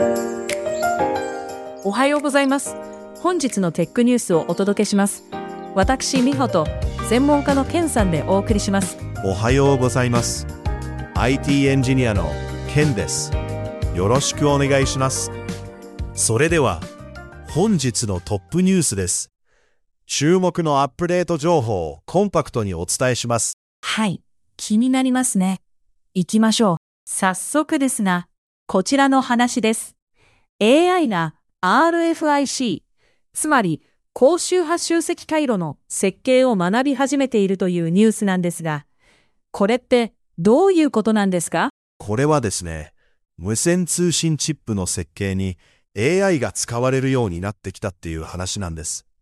おはようございます。本日のテックニュースをお届けします。私、美穂と専門家のケンさんでお送りします。 おはようございます。IT エンジニアのケンです。よろしくお願いします。それでは、本日のトップニュースです。注目のアップデート情報をコンパクトにお伝えします。 はい、気になりますね。行きましょう。早速ですが、こちらの話です。AI が RFIC、つまり高周波集積回路の設計を学び始めているというニュースなんですが、これってどういうことなんですか？ これはですね、無線通信チップの設計に AI が使われるようになってきたっていう話なんです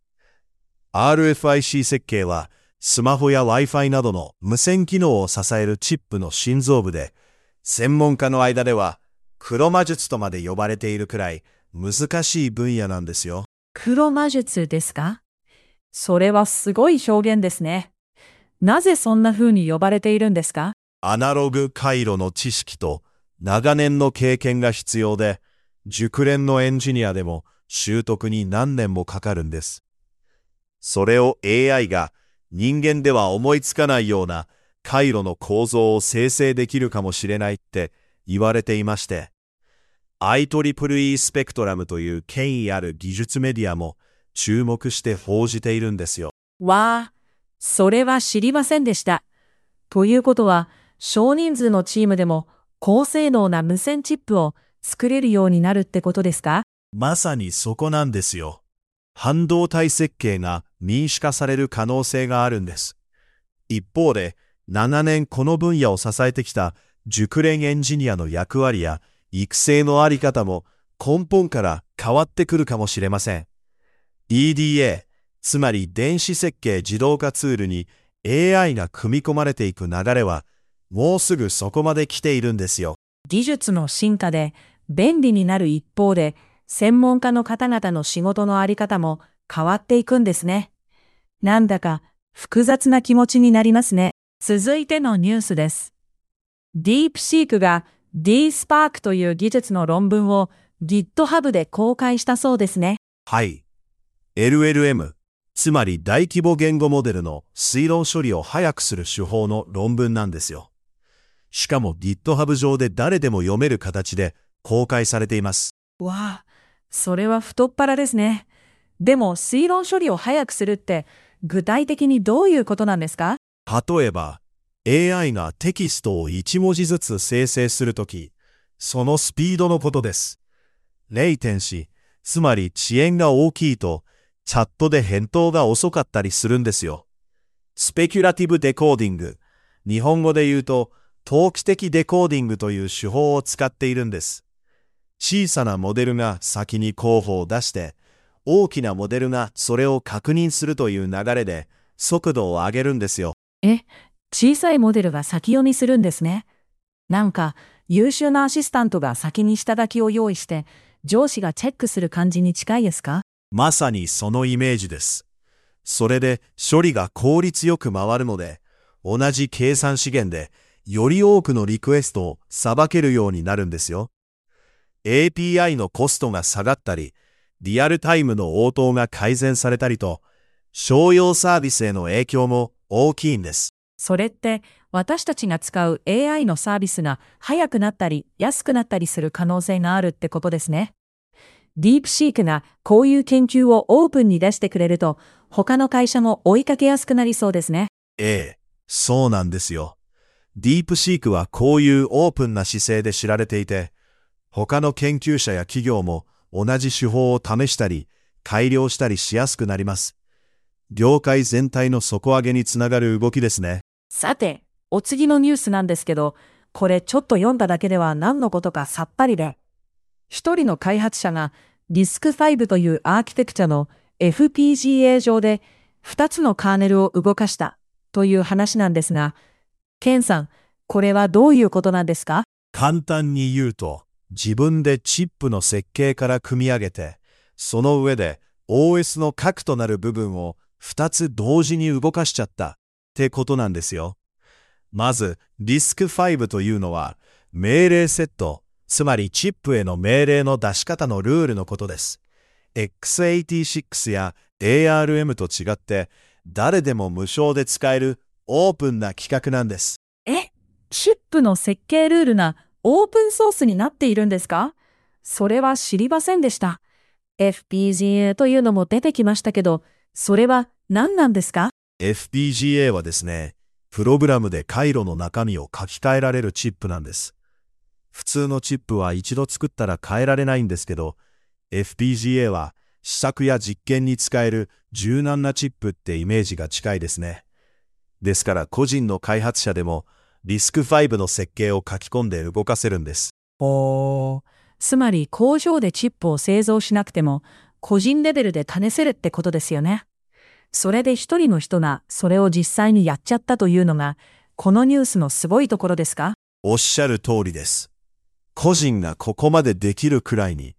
。RFIC 設計はスマホや Wi-Fi などの無線機能を支えるチップの心臓部で、専門家の間では黒魔術とまで呼ばれているくらい難しい分野なんですよ。 黒魔術ですか？それはすごい表現ですね。なぜそんな風に呼ばれているんですか？ アナログ回路の知識と長年の経験が必要で、熟練のエンジニアでも習得に何年もかかるんです。それを AI が人間では思いつかないような回路の構造を生成できるかもしれないって言われていまして、IEEE スペクトラムという権威ある技術メディアも注目して報じているんですよ。 わあ、それは知りませんでした。ということは、少人数のチームでも高性能な無線チップを作れるようになるってことですか？ まさにそこなんですよ。半導体設計が民主化される可能性があるんです。一方で、長年この分野を支えてきた熟練エンジニアの役割や育成のあり方も根本から変わってくるかもしれません。EDA、つまり電子設計自動化ツールに AI が組み込まれていく流れは、もうすぐそこまで来ているんですよ。 技術の進化で便利になる一方で、専門家の方々の仕事のあり方も変わっていくんですね。なんだか複雑な気持ちになりますね。続いてのニュースです。DeepSeek が DSpark という技術の論文を GitHub で公開したそうですね。 はい。LLM、つまり大規模言語モデルの推論処理を早くする手法の論文なんですよ。しかも GitHub 上で誰でも読める形で公開されています。 わあ、それは太っ腹ですね。でも推論処理を早くするって具体的にどういうことなんですか？ 例えば、AI がテキストを1文字ずつ生成するとき、そのスピードのことです。レイテンシー、つまり遅延が大きいと、チャットで返答が遅かったりするんですよ。スペキュラティブデコーディング、日本語で言うと、投機的デコーディングという手法を使っているんです。小さなモデルが先に候補を出して、大きなモデルがそれを確認するという流れで速度を上げるんですよ。 小さいモデルが先読みするんですね。なんか優秀なアシスタントが先に下書きを用意して上司がチェックする感じに近いですか？ まさにそのイメージです。それで処理が効率よく回るので、同じ計算資源でより多くのリクエストをさばけるようになるんですよ。API のコストが下がったり、リアルタイムの応答が改善されたりと、商用サービスへの影響も大きいんです。 それって私たちが使う AI のサービスが早くなったり安くなったりする可能性があるってことですね。DeepSeek がこういう研究をオープンに出してくれると他の会社も追いかけやすくなりそうですね。 そうなんですよ。DeepSeek はこういうオープンな姿勢で知られていて、他の研究者や企業も同じ手法を試したり改良したりしやすくなります。業界全体の底上げにつながる動きですね。 さて、お次のニュースなんですけど、これちょっと読んだだけでは何のことかさっぱりで。一人の開発者が RISC-V というアーキテクチャの FPGA 上で2つのカーネルを動かしたという話なんですが、ケンさん、これはどういうことなんですか？ 簡単に言うと、自分でチップの設計から組み上げて、その上で OS の核となる部分を2つ同時に動かしちゃったってことなんですよ。まず、RISC-V というのは、命令セット、 つまりチップへの命令の出し方のルールのことです。x86 や ARM と違って、誰でも無償で使えるオープンな規格なんです。 チップの設計ルールがオープンソースになっているんですか？それは知りませんでした。FPGA というのも出てきましたけど、それは何なんですか？ FPGA はですね、プログラムで回路の中身を書き換えられるチップなんです。普通のチップは一度作ったら変えられないんですけど、FPGA は試作や実験に使える柔軟なチップってイメージが近いですね。ですから個人の開発者でもRISC-V の設計を書き込んで動かせるんです。 つまり工場でチップを製造しなくても個人レベルで試せるってことですよね。それで一人の人がそれを実際にやっちゃったというのがこのニュースのすごいところですか？ おっしゃる通りです。個人がここまでできるくらいに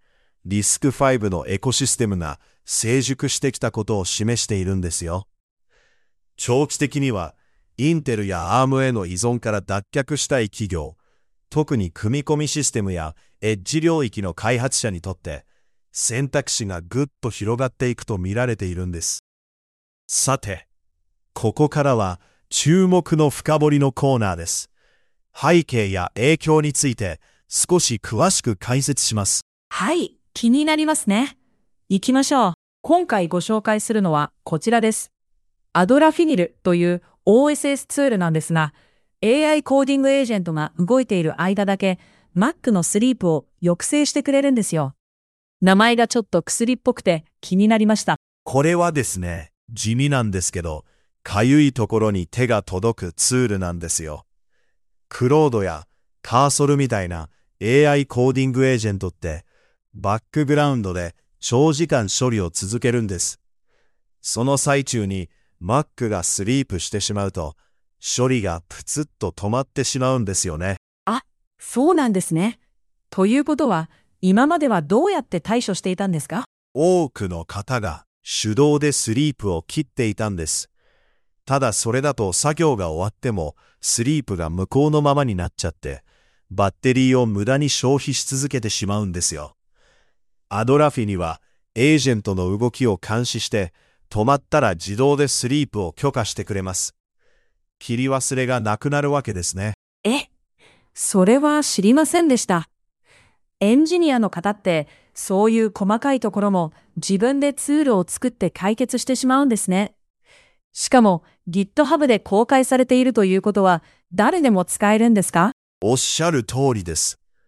RISC-V のエコシステムが成熟してきたことを示しているんですよ。長期的にはインテルやアームへの依存から脱却したい企業、特に組み込みシステムやエッジ領域の開発者にとって選択肢がぐっと広がっていくと見られているんです。さて、ここからは注目の深掘りのコーナーです。背景や影響について少し詳しく解説します。 はい、気になりますね。行きましょう。今回ご紹介するのはこちらです。アドラフィニルという OSS ツールなんですが、AI コーディングエージェントが動いている間だけ Mac のスリープを抑制してくれるんですよ。名前がちょっと薬っぽくて気になりました。 これはですね、地味なんですけど、かゆいところに手が届くツールなんですよ。クロードやカーソルみたいな AI コーディングエージェントってバックグラウンドで長時間処理を続けるんです。その最中に Mac がスリープしてしまうと処理がプツッと止まってしまうんですよね。 そうなんですね。ということは、今まではどうやって対処していたんですか？ 多くの方が手動でスリープを切っていたんです。ただそれだと作業が終わってもスリープが無効のままになっちゃってバッテリーを無駄に消費し続けてしまうんですよ。アドラフィにはエージェントの動きを監視して止まったら自動でスリープを許可してくれます。切り忘れがなくなるわけですね。 それは知りませんでした。エンジニアの方ってそういう細かいところも自分でツールを作って解決してしまうんですね。しかも GitHub で公開されているということは誰でも使えるんですか？ おっしゃる通りです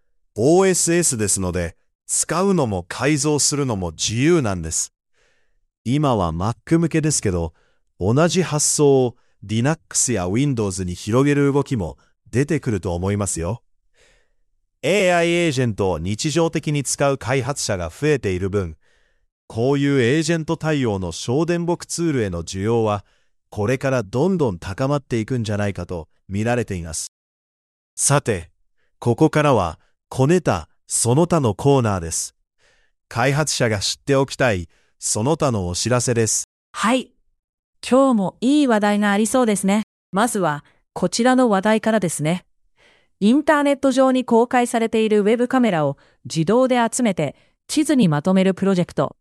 。OSS ですので、使うのも改造するのも自由なんです。今は Mac 向けですけど、同じ発想を Linux や Windows に広げる動きも出てくると思いますよ。AI エージェントを日常的に使う開発者が増えている分、こういうエージェント対応の小電木ツールへの需要は、これからどんどん高まっていくんじゃないかと見られています。さて、ここからは小ネタその他のコーナーです。開発者が知っておきたいその他のお知らせです。 はい。今日もいい話題がありそうですね。まずはこちらの話題からですね。インターネット上に公開されているウェブカメラを自動で集めて地図にまとめるプロジェクト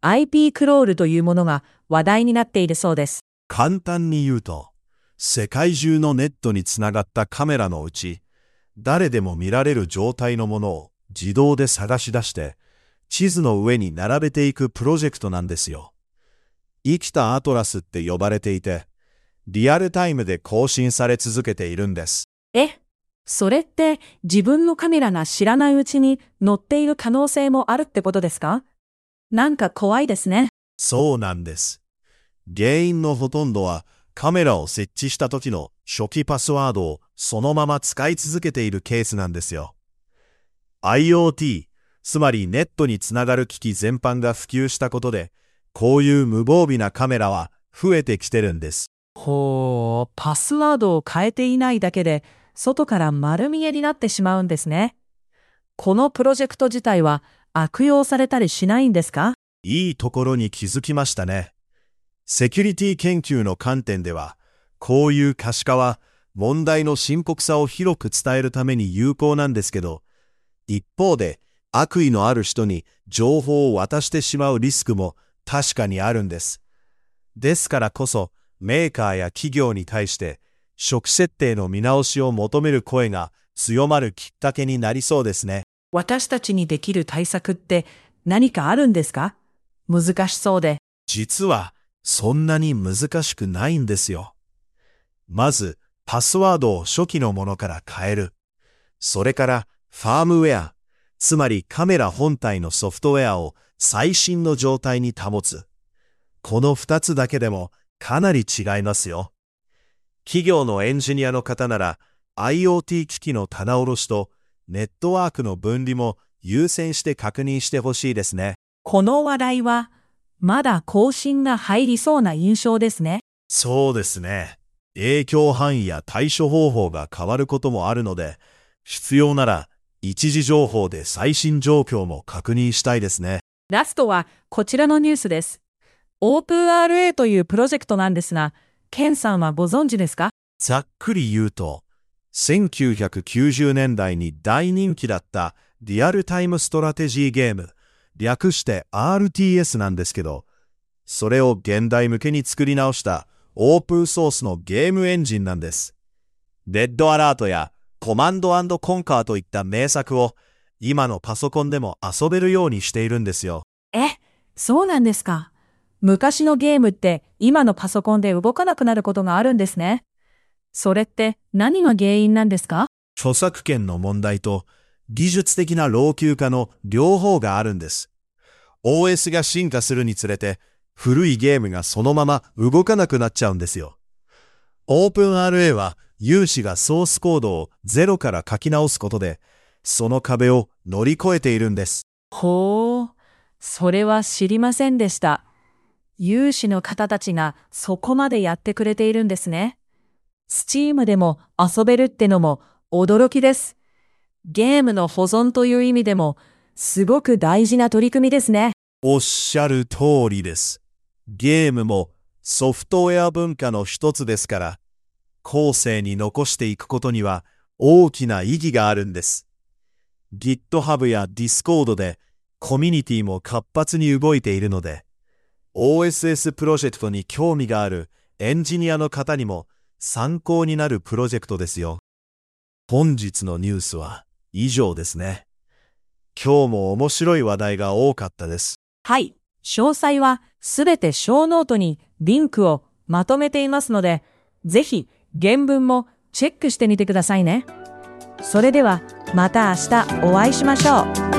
IP クロールというものが話題になっているそうです。 簡単に言うと、世界中のネットにつながったカメラのうち、誰でも見られる状態のものを自動で探し出して、地図の上に並べていくプロジェクトなんですよ。生きたアトラスって呼ばれていて、リアルタイムで更新され続けているんです。 それって自分のカメラが知らないうちに載っている可能性もあるってことですか？なんか怖いですね。 そうなんです。原因のほとんどはカメラを設置した時の初期パスワードをそのまま使い続けているケースなんですよ。IoT、つまりネットにつながる機器全般が普及したことで、こういう無防備なカメラは増えてきてるんです。 パスワードを変えていないだけで外から丸見えになってしまうんですね。このプロジェクト自体は悪用されたりしないんですか？ いいところに気づきましたね。セキュリティ研究の観点では、こういう可視化は問題の深刻さを広く伝えるために有効なんですけど、 一方で、悪意のある人に情報を渡してしまうリスクも確かにあるんです。ですからこそ、メーカーや企業に対して、初期設定の見直しを求める声が強まるきっかけになりそうですね。 私たちにできる対策って何かあるんですか？難しそうで。 実は、そんなに難しくないんですよ。まず、パスワードを初期のものから変える。それから、ファームウェア、つまりカメラ本体のソフトウェアを最新の状態に保つ。この2つだけでもかなり違いますよ。企業のエンジニアの方なら IoT 機器の棚卸しとネットワークの分離も優先して確認してほしいですね。 この話題はまだ更新が入りそうな印象ですね。 そうですね。影響範囲や対処方法が変わることもあるので、必要なら一時情報で最新状況も確認したいですね。 ラストはこちらのニュースです。OpenRA というプロジェクトなんですが、ケンさんはご存知ですか？ ざっくり言うと、1990年代に大人気だったリアルタイムストラテジーゲーム、略して RTS なんですけど、それを現代向けに作り直したオープンソースのゲームエンジンなんです。デッドアラートやコマンド&コンカーといった名作を今のパソコンでも遊べるようにしているんですよ。 そうなんですか。昔のゲームって今のパソコンで動かなくなることがあるんですね。それって何が原因なんですか？ 著作権の問題と技術的な老朽化の両方があるんです。OS が進化するにつれて古いゲームがそのまま動かなくなっちゃうんですよ。OpenRA は有志がソースコードをゼロから書き直すことでその壁を乗り越えているんです。 ほう、それは知りませんでした。有志の方たちがそこまでやってくれているんですね。Steam でも遊べるってのも驚きです。ゲームの保存という意味でもすごく大事な取り組みですね。 おっしゃる通りです。ゲームもソフトウェア文化の一つですから、後世に残していくことには大きな意義があるんです。GitHub や Discord でコミュニティも活発に動いているので、OSS プロジェクトに興味があるエンジニアの方にも参考になるプロジェクトですよ。本日のニュースは以上ですね。今日も面白い話題が多かったです。 はい。詳細はすべて小ノートにリンクをまとめていますので、ぜひ原文もチェックしてみてくださいね。それではまた明日お会いしましょう。